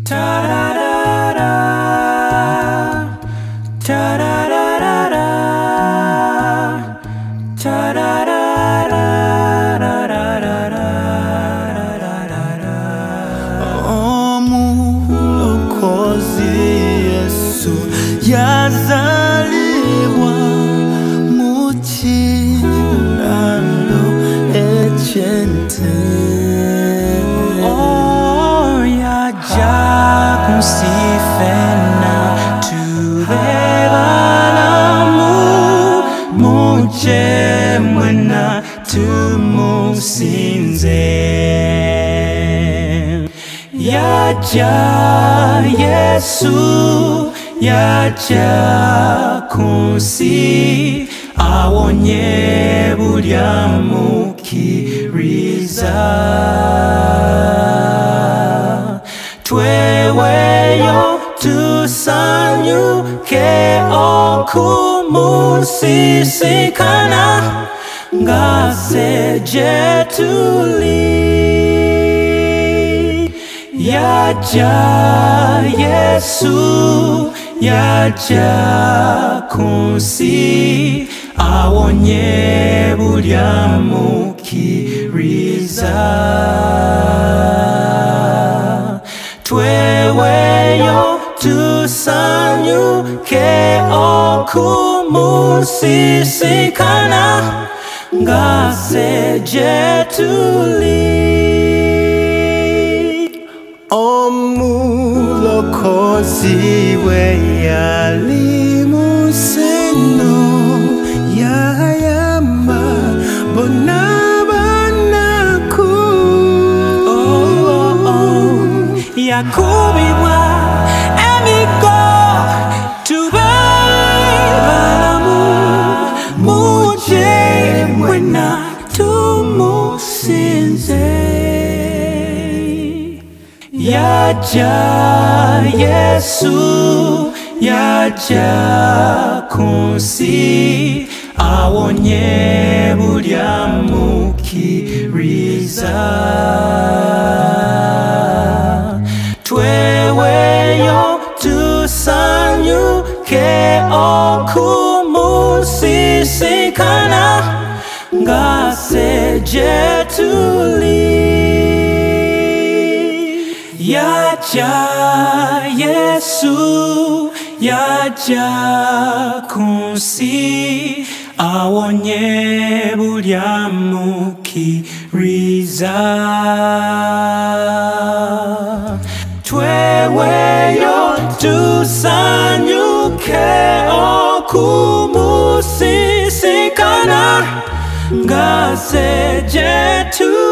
Ta-da-da-da, ta-da-da-da-da, ta-da-da-da-da-da-da-da-da-da. Omulokozi Yesu yazaliwa muchilalo echente. Kusifena tubebalamu muje mwena tumusinze. Yaja Yesu yaja kunsi awonye bulyamukiriza. Tweweyo tusanyuke okumusisikana ngaseje tuli. Yaja Yesu yaja kunsi awonye bulyamukiriza. Tweweyo tusanyuke okumusisikana ngaseje tuli. Omulokozi we yalimuseno yayama bonabanaku. Yakubibwa emigo tubebalamu muje mwena tumusinze. Yaja Yesu yaja kunsi awonye bulyamukiriza. Tweweyo tusanyuke okumusisikana ngaseje tuli. Yaja Yesu yaja kunsi awonye bulyamukiriza. Tweweyo tusanyuke okumusisikana ngaseje tuli.